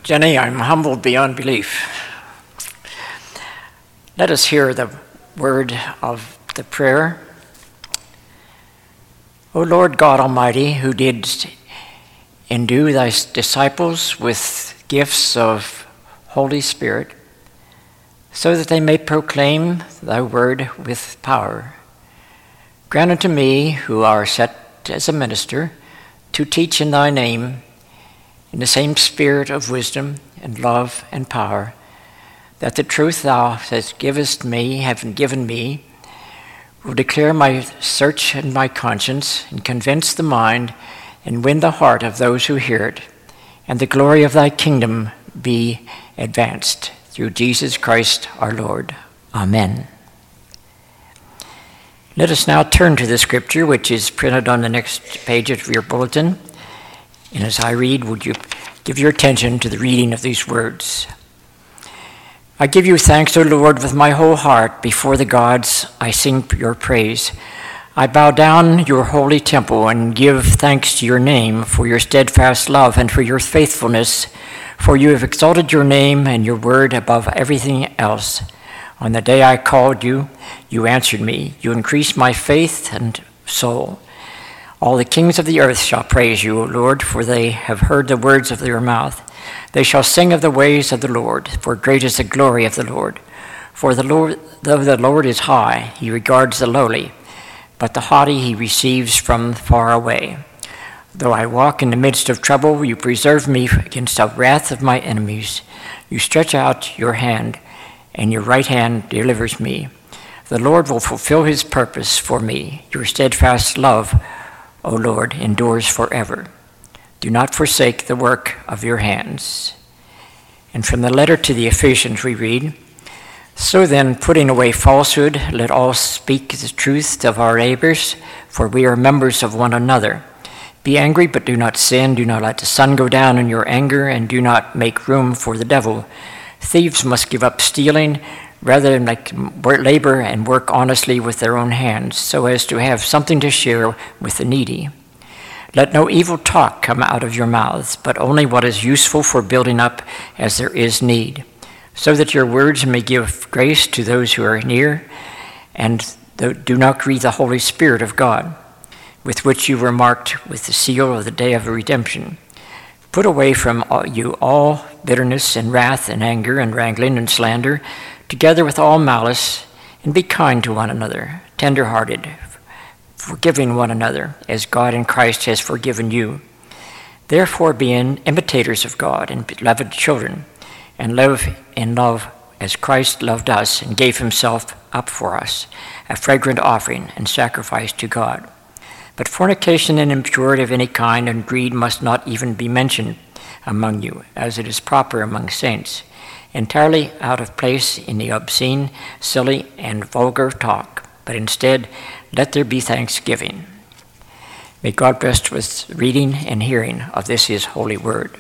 Jenny, I'm humbled beyond belief. Let us hear the word of the prayer. O Lord God Almighty, who didst endue thy disciples with gifts of Holy Spirit, so that they may proclaim thy word with power, grant unto me, who are set as a minister, to teach in thy name, in the same spirit of wisdom and love and power, that the truth thou hast given me, will declare my search and my conscience, and convince the mind, and win the heart of those who hear it, and the glory of thy kingdom be advanced, through Jesus Christ our Lord. Amen. Let us now turn to the scripture, which is printed on the next page of your bulletin. And as I read, would you give your attention to the reading of these words? I give you thanks, O Lord, with my whole heart. Before the gods I sing your praise. I bow down your holy temple and give thanks to your name for your steadfast love and for your faithfulness, for you have exalted your name and your word above everything else. On the day I called you, you answered me. You increased my faith and soul. All the kings of the earth shall praise you, O Lord, for they have heard the words of your mouth. They shall sing of the ways of the Lord, for great is the glory of the Lord. For the Lord, though the Lord is high, he regards the lowly, but the haughty he receives from far away. Though I walk in the midst of trouble, you preserve me against the wrath of my enemies. You stretch out your hand, and your right hand delivers me. The Lord will fulfill his purpose for me. Your steadfast love, O Lord, endures forever. Do not forsake the work of your hands. And from the letter to the Ephesians we read, So then, putting away falsehood, let all speak the truth of our neighbors, for we are members of one another. Be angry, but do not sin. Do not let the sun go down in your anger, and do not make room for the devil. Thieves must give up stealing, rather than labor and work honestly with their own hands, so as to have something to share with the needy. Let no evil talk come out of your mouths, but only what is useful for building up as there is need, so that your words may give grace to those who are near, and do not grieve the Holy Spirit of God, with which you were marked with the seal of the day of redemption. Put away from you all bitterness and wrath and anger and wrangling and slander, together with all malice, and be kind to one another, tender-hearted, forgiving one another, as God in Christ has forgiven you. Therefore be imitators of God and beloved children, and live in love as Christ loved us and gave himself up for us, a fragrant offering and sacrifice to God. But fornication and impurity of any kind and greed must not even be mentioned among you, as it is proper among saints, entirely out of place in the obscene, silly, and vulgar talk, but instead let there be thanksgiving. May God bless with reading and hearing of this his holy word.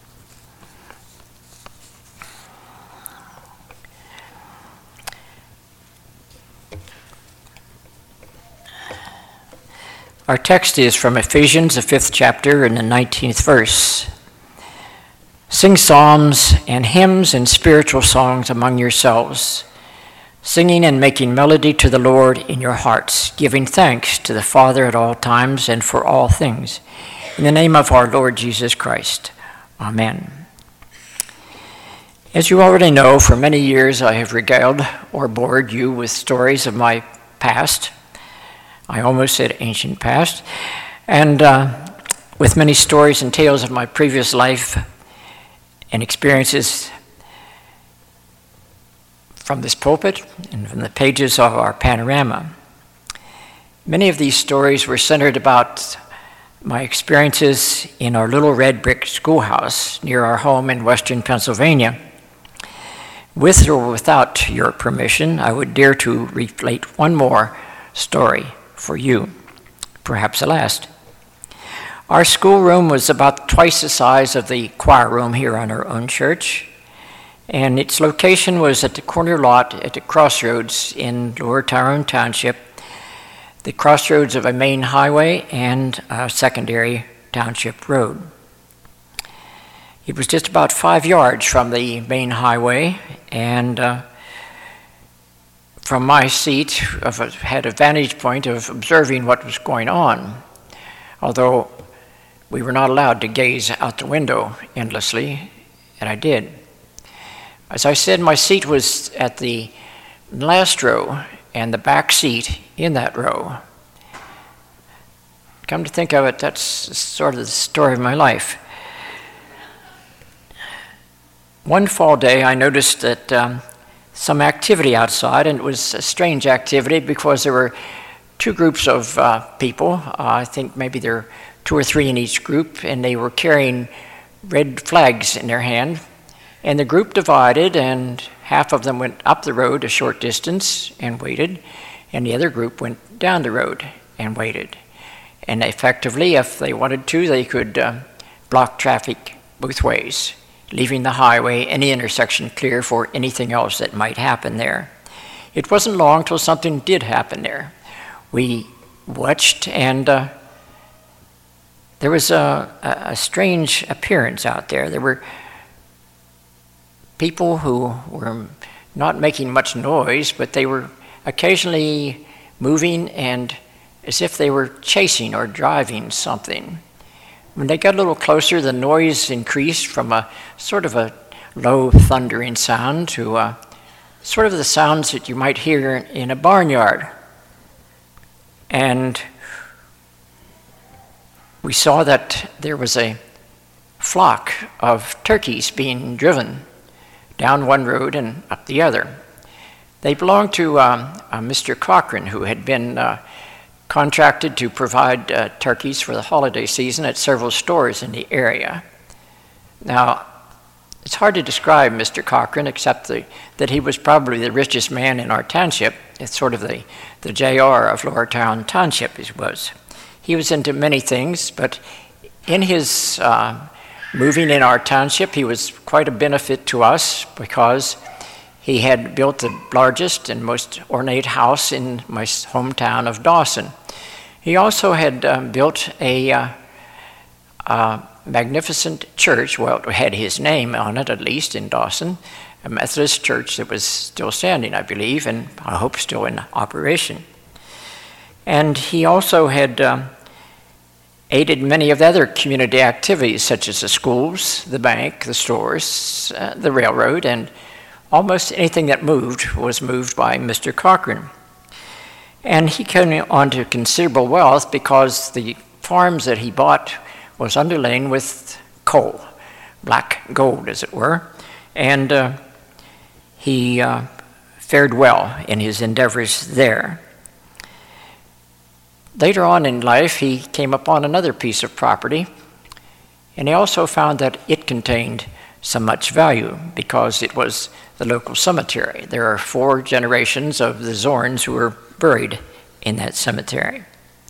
Our text is from Ephesians, the 5th chapter, and the 19th verse. Sing psalms and hymns and spiritual songs among yourselves, singing and making melody to the Lord in your hearts, giving thanks to the Father at all times and for all things, in the name of our Lord Jesus Christ. Amen. As you already know, for many years I have regaled or bored you with stories of my past. I almost said ancient past, and with many stories and tales of my previous life and experiences from this pulpit and from the pages of our panorama. Many of these stories were centered about my experiences in our little red brick schoolhouse near our home in western Pennsylvania. With or without your permission, I would dare to relate one more story for you, perhaps the last. Our schoolroom was about twice the size of the choir room here on our own church, and its location was at the corner lot at the crossroads in Lower Tyrone Township, the crossroads of a main highway and a secondary township road. It was just about 5 yards from the main highway, and from my seat, had a vantage point of observing what was going on, although we were not allowed to gaze out the window endlessly, and I did. As I said, my seat was at the last row, and the back seat in that row. Come to think of it, that's sort of the story of my life. One fall day, I noticed that some activity outside, and it was a strange activity because there were two groups of people. I think maybe there were 2 or 3 in each group, and they were carrying red flags in their hand. And the group divided, and half of them went up the road a short distance and waited, and the other group went down the road and waited. And effectively, if they wanted to, they could block traffic both ways, leaving the highway, any intersection clear for anything else that might happen there. It wasn't long till something did happen there. We watched, and there was a strange appearance out there. There were people who were not making much noise, but they were occasionally moving and as if they were chasing or driving something. When they got a little closer, the noise increased from a sort of a low thundering sound to sort of the sounds that you might hear in a barnyard. And we saw that there was a flock of turkeys being driven down one road and up the other. They belonged to Mr. Cochran, who had been contracted to provide turkeys for the holiday season at several stores in the area. Now, it's hard to describe Mr. Cochran except that he was probably the richest man in our township. It's sort of the JR of Lowertown Township, he was. He was into many things, but in his moving in our township, he was quite a benefit to us because he had built the largest and most ornate house in my hometown of Dawson. He also had built a magnificent church. Well, it had his name on it, at least, in Dawson, a Methodist church that was still standing, I believe, and I hope still in operation. And he also had aided many of the other community activities, such as the schools, the bank, the stores, the railroad, and almost anything that moved was moved by Mr. Cochran. And he came on to considerable wealth because the farms that he bought was underlain with coal, black gold, as it were. And he fared well in his endeavors there. Later on in life, he came upon another piece of property, and he also found that it contained so much value because it was the local cemetery. There are 4 generations of the Zorns who were buried in that cemetery.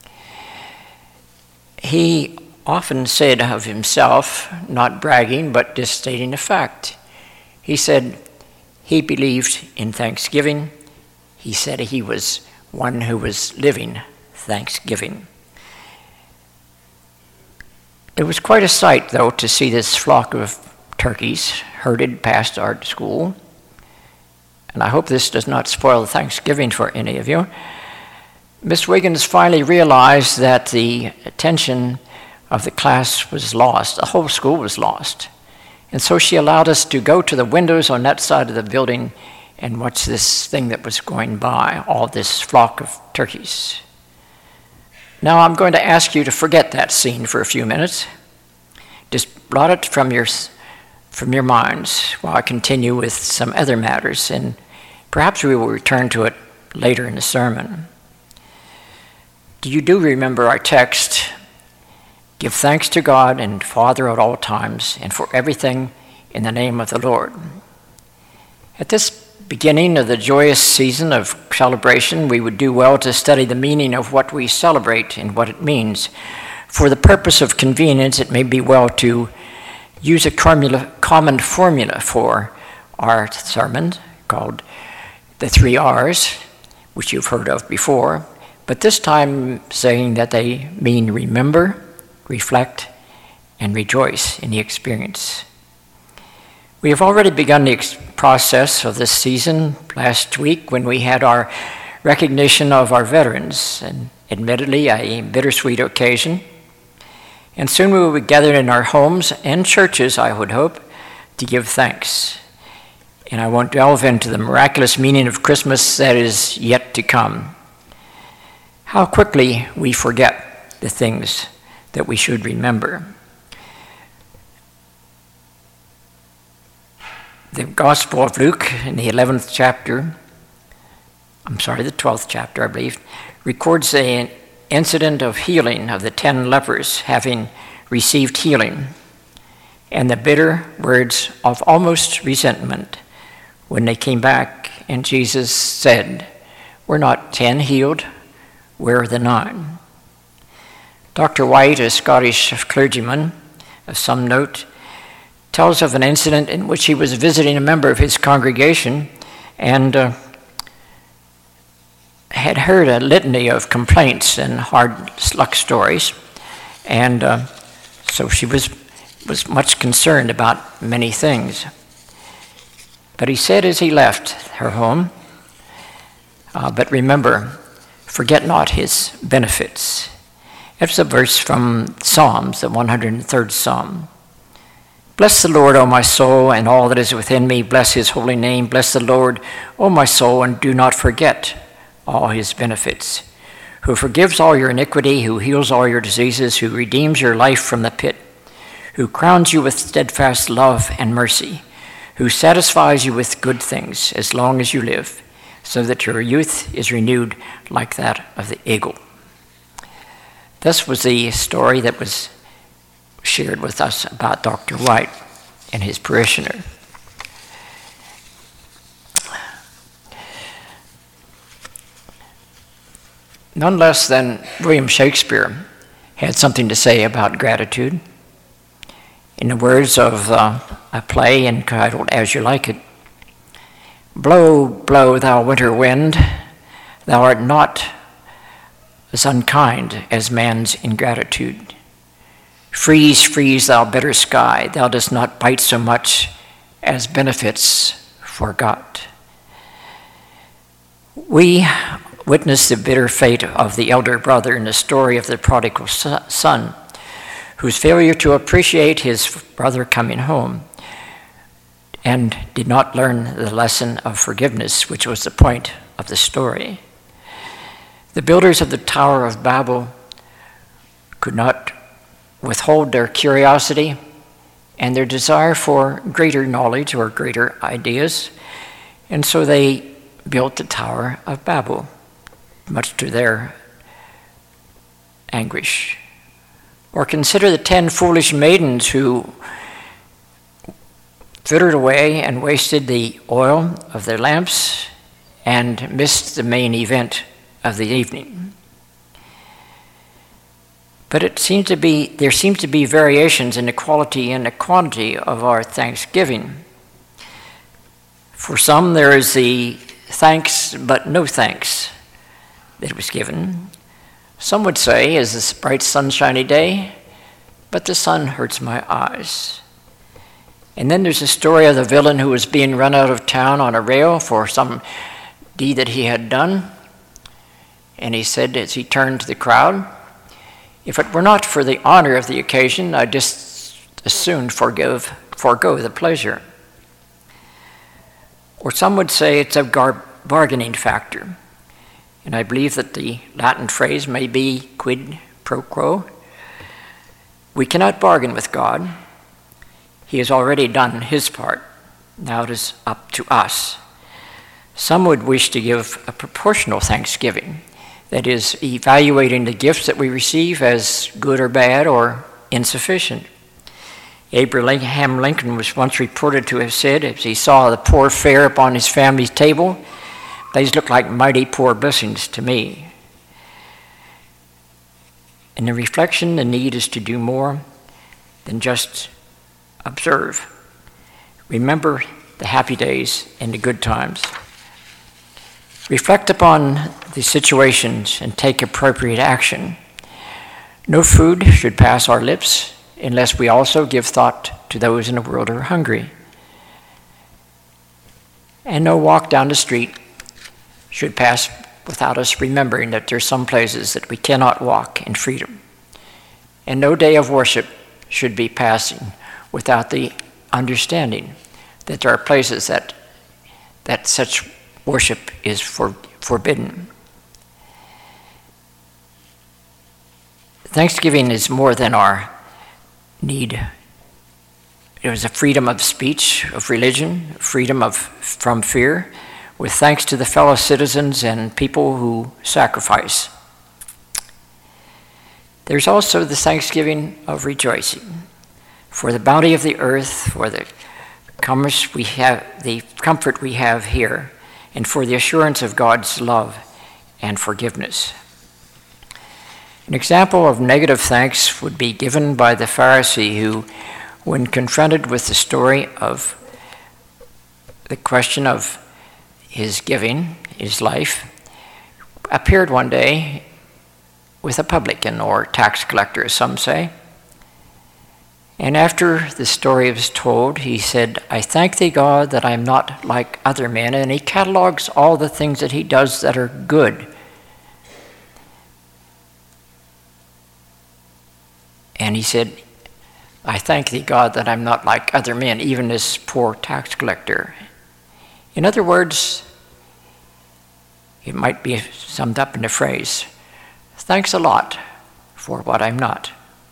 He often said of himself, not bragging, but just stating a fact, he said he believed in Thanksgiving. He said he was one who was living Thanksgiving. It was quite a sight, though, to see this flock of turkeys herded past our school. And I hope this does not spoil Thanksgiving for any of you. Miss Wiggins finally realized that the attention of the class was lost. The whole school was lost. And so she allowed us to go to the windows on that side of the building and watch this thing that was going by, all this flock of turkeys. Now I'm going to ask you to forget that scene for a few minutes. Just blot it from your minds while I continue with some other matters, and perhaps we will return to it later in the sermon. You do remember our text, give thanks to God and Father at all times, and for everything in the name of the Lord. At this beginning of the joyous season of celebration, we would do well to study the meaning of what we celebrate and what it means. For the purpose of convenience, it may be well to use a common formula for our sermon called the 3 R's, which you've heard of before, but this time saying that they mean remember, reflect, and rejoice in the experience We have already begun the process of this season last week when we had our recognition of our veterans, and admittedly a bittersweet occasion. And soon we will be gathered in our homes and churches, I would hope, to give thanks. And I won't delve into the miraculous meaning of Christmas that is yet to come. How quickly we forget the things that we should remember. The Gospel of Luke in the 12th chapter, I believe, records an incident of healing of the 10 lepers having received healing, and the bitter words of almost resentment when they came back and Jesus said, "We're not 10 healed, where are the 9? Dr. White, a Scottish clergyman of some note, tells of an incident in which he was visiting a member of his congregation and had heard a litany of complaints and hard luck stories, and so she was much concerned about many things. But he said as he left her home, but remember, forget not his benefits. That's a verse from Psalms, the 103rd Psalm. Bless the Lord, O my soul, and all that is within me. Bless his holy name. Bless the Lord, O my soul, and do not forget all his benefits. Who forgives all your iniquity, who heals all your diseases, who redeems your life from the pit, who crowns you with steadfast love and mercy, who satisfies you with good things as long as you live, so that your youth is renewed like that of the eagle. This was the story that was shared with us about Dr. White and his parishioner. None less than William Shakespeare had something to say about gratitude. In the words of a play entitled As You Like It, "Blow, blow, thou winter wind, thou art not as unkind as man's ingratitude. Freeze, freeze, thou bitter sky, thou dost not bite so much as benefits forgot." We witness the bitter fate of the elder brother in the story of the prodigal son, whose failure to appreciate his brother coming home and did not learn the lesson of forgiveness, which was the point of the story. The builders of the Tower of Babel could not withhold their curiosity and their desire for greater knowledge or greater ideas, and so they built the Tower of Babel, much to their anguish. Or consider the 10 foolish maidens who frittered away and wasted the oil of their lamps and missed the main event of the evening. But there seems to be variations in the quality and the quantity of our thanksgiving. For some, there is the thanks but no thanks that was given. Some would say, is this bright sunshiny day, but the sun hurts my eyes. And then there's a story of the villain who was being run out of town on a rail for some deed that he had done. And he said as he turned to the crowd, "If it were not for the honor of the occasion, I'd just as soon forego the pleasure." Or some would say it's a bargaining factor. And I believe that the Latin phrase may be quid pro quo. We cannot bargain with God. He has already done his part. Now it is up to us. Some would wish to give a proportional thanksgiving, that is, evaluating the gifts that we receive as good or bad or insufficient. Abraham Lincoln was once reported to have said, as he saw the poor fare upon his family's table, "These look like mighty poor blessings to me." In the reflection, the need is to do more than just observe. Remember the happy days and the good times. Reflect upon the situations and take appropriate action. No food should pass our lips unless we also give thought to those in the world who are hungry. And no walk down the street should pass without us remembering that there's some places that we cannot walk in freedom. And no day of worship should be passing without the understanding that there are places that such worship is forbidden. Thanksgiving is more than our need. It was a freedom of speech, of religion, freedom from fear, with thanks to the fellow citizens and people who sacrifice. There's also the thanksgiving of rejoicing for the bounty of the earth, for the commerce we have, the comfort we have here, and for the assurance of God's love and forgiveness. An example of negative thanks would be given by the Pharisee who, when confronted with the story of the question of his giving, his life, appeared one day with a publican or tax collector, as some say. And after the story was told, he said, "I thank thee, God, that I am not like other men." And he catalogs all the things that he does that are good. And he said, "I thank thee, God, that I'm not like other men, even this poor tax collector." In other words, it might be summed up in the phrase, "Thanks a lot for what I'm not."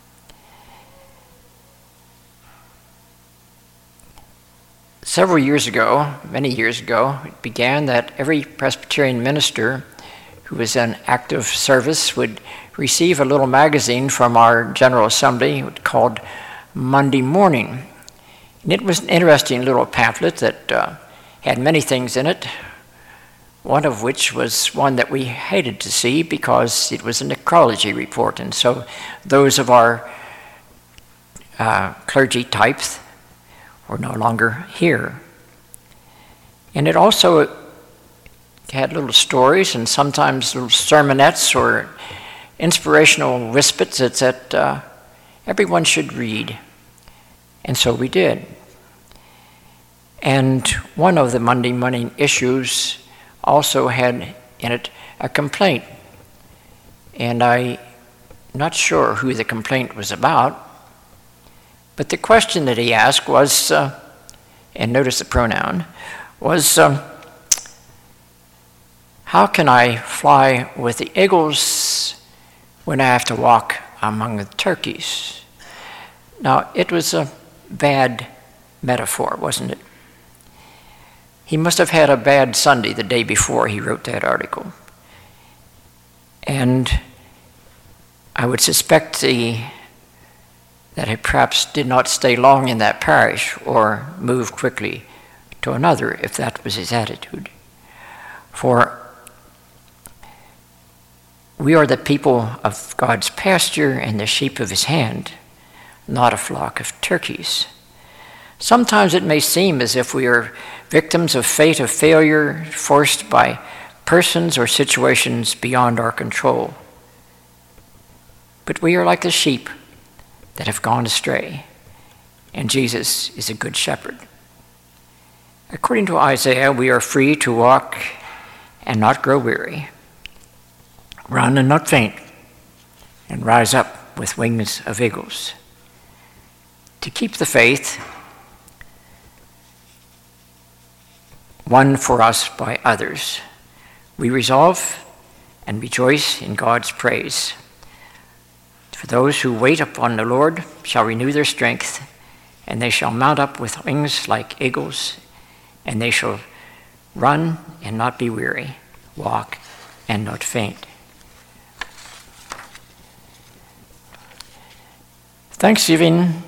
Several years ago, many years ago, it began that every Presbyterian minister who was in active service would receive a little magazine from our General Assembly called Monday Morning. And it was an interesting little pamphlet that had many things in it, one of which was one that we hated to see because it was a necrology report. And so those of our clergy types were no longer here. And it also had little stories and sometimes little sermonettes or inspirational whispers that everyone should read. And so we did. And one of the Monday morning issues also had in it a complaint. And I'm not sure who the complaint was about, but the question that he asked was, and notice the pronoun, was, how can I fly with the eagles when I have to walk among the turkeys? Now, it was a bad metaphor, wasn't it? He must have had a bad Sunday the day before he wrote that article. And I would suspect that he perhaps did not stay long in that parish or move quickly to another, if that was his attitude. For we are the people of God's pasture and the sheep of his hand, not a flock of turkeys. Sometimes it may seem as if we are victims of fate of failure forced by persons or situations beyond our control. But we are like the sheep that have gone astray, and Jesus is a good shepherd. According to Isaiah, we are free to walk and not grow weary, run and not faint, and rise up with wings of eagles. To keep the faith won for us by others, we resolve and rejoice in God's praise. For those who wait upon the Lord shall renew their strength, and they shall mount up with wings like eagles, and they shall run and not be weary, walk and not faint. Thanksgiving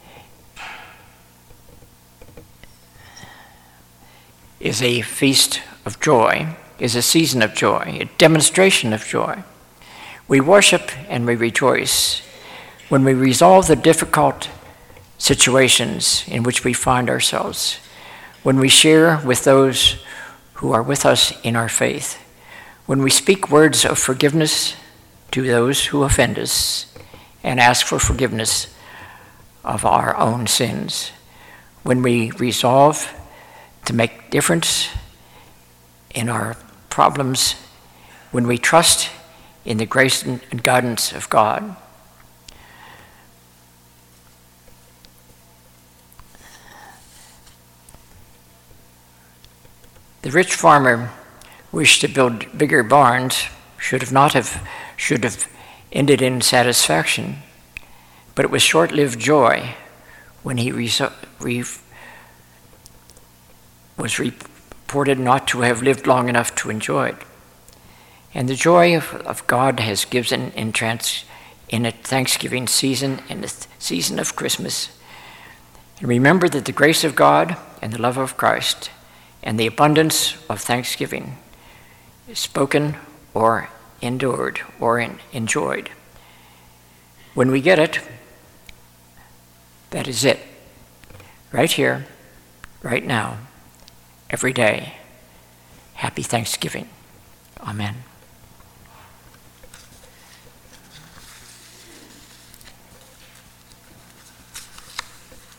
is a feast of joy, is a season of joy, a demonstration of joy. We worship and we rejoice when we resolve the difficult situations in which we find ourselves, when we share with those who are with us in our faith, when we speak words of forgiveness to those who offend us and ask for forgiveness of our own sins, when we resolve to make difference in our problems when we trust in the grace and guidance of God. The rich farmer wished to build bigger barns, should have ended in satisfaction, but it was short-lived joy when he was reported not to have lived long enough to enjoy it. And the joy of God has given in a Thanksgiving season, in the season of Christmas. And remember that the grace of God and the love of Christ and the abundance of thanksgiving is spoken or endured or enjoyed. When we get it, that is it. Right here, right now, every day. Happy Thanksgiving. Amen.